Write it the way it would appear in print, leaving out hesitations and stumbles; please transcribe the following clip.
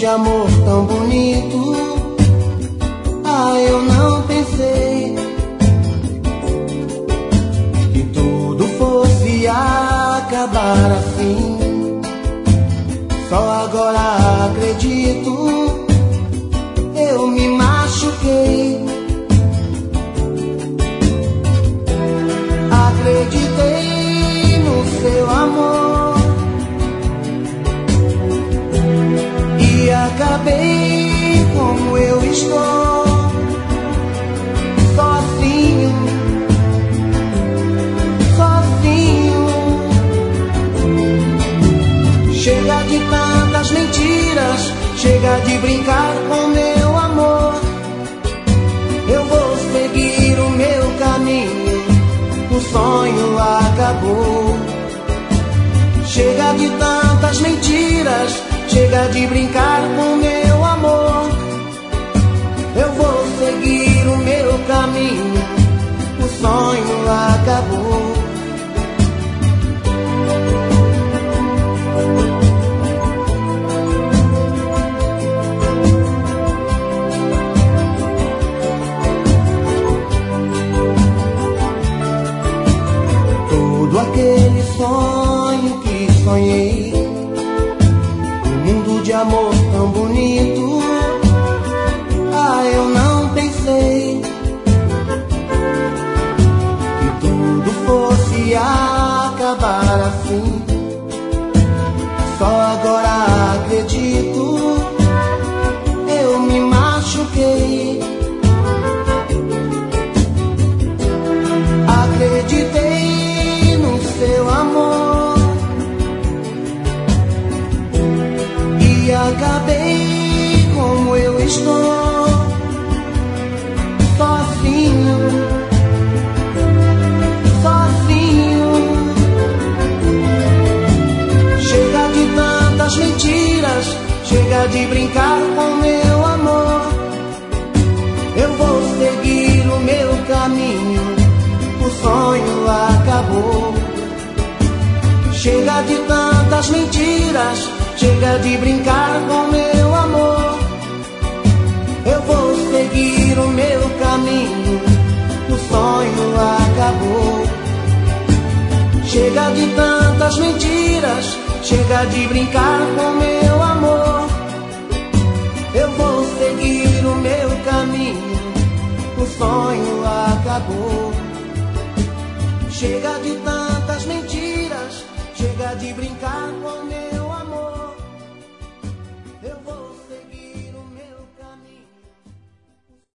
de amor tão bonito. Ah, eu não pensei que tudo fosse acabar assim. Só agora acredito, eu me machuquei. Acreditei no seu amor e acabei como eu estou, sozinho, sozinho. Chega de tantas mentiras, chega de brincar com meu amor. Eu vou seguir o meu caminho, o sonho acabou. Chega de tantas mentiras, chega de brincar com meu amor. Eu vou seguir o meu caminho, o sonho acabou. Todo aquele sonho que sonhei, um mundo de amor tão bonito. Ah, eu não pensei que tudo fosse acabar assim. Só agora acredito, eu me machuquei. Acreditei no seu amor e acabei como eu estou, sozinho, sozinho. Chega de tantas mentiras, chega de brincar com meu amor. Eu vou seguir o meu caminho, o sonho acabou. Chega de tantas mentiras, chega de brincar com meu amor. Eu vou seguir o meu caminho, o sonho acabou. Chega de tantas mentiras, chega de brincar com meu amor. Eu vou seguir o meu caminho, o sonho acabou. Chega de tantas mentiras, chega de brincar.